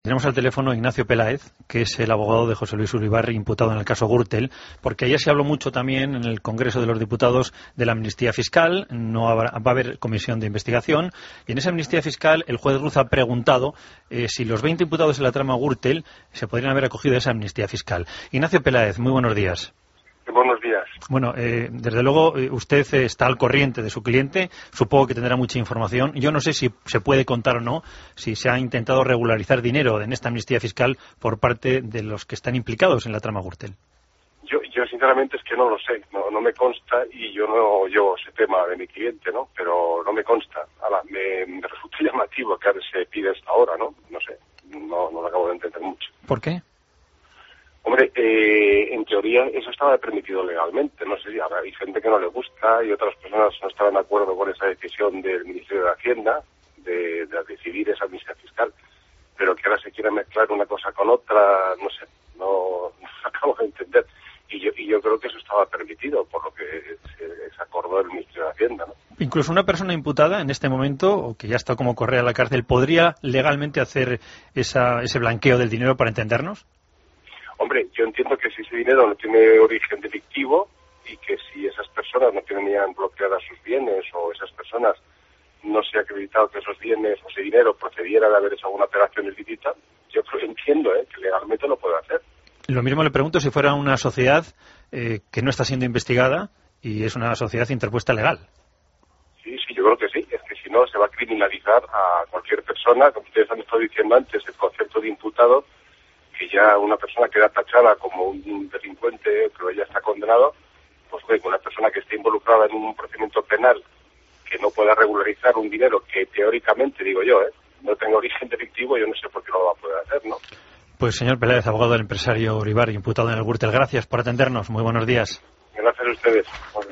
Tenemos al teléfono Ignacio Peláez, que es el abogado de José Luis Uribarri, imputado en el caso Gürtel, porque ayer se habló mucho también en el Congreso de los Diputados de la amnistía fiscal. Va a haber comisión de investigación, y en esa amnistía fiscal el juez Ruz ha preguntado si los 20 imputados en la trama Gürtel se podrían haber acogido a esa amnistía fiscal. Ignacio Peláez, muy buenos días. Buenos días. Bueno, desde luego usted está al corriente de su cliente, supongo que tendrá mucha información. Yo no sé si se puede contar o no si se ha intentado regularizar dinero en esta amnistía fiscal por parte de los que están implicados en la trama Gürtel. Yo sinceramente es que no lo sé, no me consta, y yo no llevo ese tema de mi cliente, ¿no? Pero no me consta. Me resulta llamativo que ahora se pide esta hora, ¿no? No sé, no lo acabo de entender mucho. ¿Por qué? Hombre, en teoría eso estaba permitido legalmente, no sé si ahora hay gente que no le gusta y otras personas no estaban de acuerdo con esa decisión del Ministerio de Hacienda de decidir esa amnistía fiscal, pero que ahora se quiera mezclar una cosa con otra, no sé, no acabo de entender. Y yo creo que eso estaba permitido, por lo que se acordó el Ministerio de Hacienda, ¿no? Incluso una persona imputada en este momento, o que ya está como correa a la cárcel, ¿podría legalmente hacer ese blanqueo del dinero, para entendernos? Hombre, yo entiendo que si ese dinero no tiene origen delictivo y que si esas personas no tenían bloqueadas sus bienes, o esas personas no se ha acreditado que esos bienes o ese dinero procediera de haber hecho alguna operación ilícita, yo entiendo que legalmente lo puede hacer. Lo mismo le pregunto si fuera una sociedad que no está siendo investigada y es una sociedad interpuesta legal. Sí, yo creo que sí. Es que si no, se va a criminalizar a cualquier persona. Como ustedes han estado diciendo antes, el concepto de imputado, que ya una persona queda tachada como un delincuente, pero ella está condenado, pues una persona que esté involucrada en un procedimiento penal que no pueda regularizar un dinero que teóricamente, digo yo, no tenga origen delictivo, yo no sé por qué no lo va a poder hacer, ¿no? Pues señor Peláez, abogado del empresario Uribarri, imputado en el Gürtel, gracias por atendernos. Muy buenos días. Gracias a ustedes.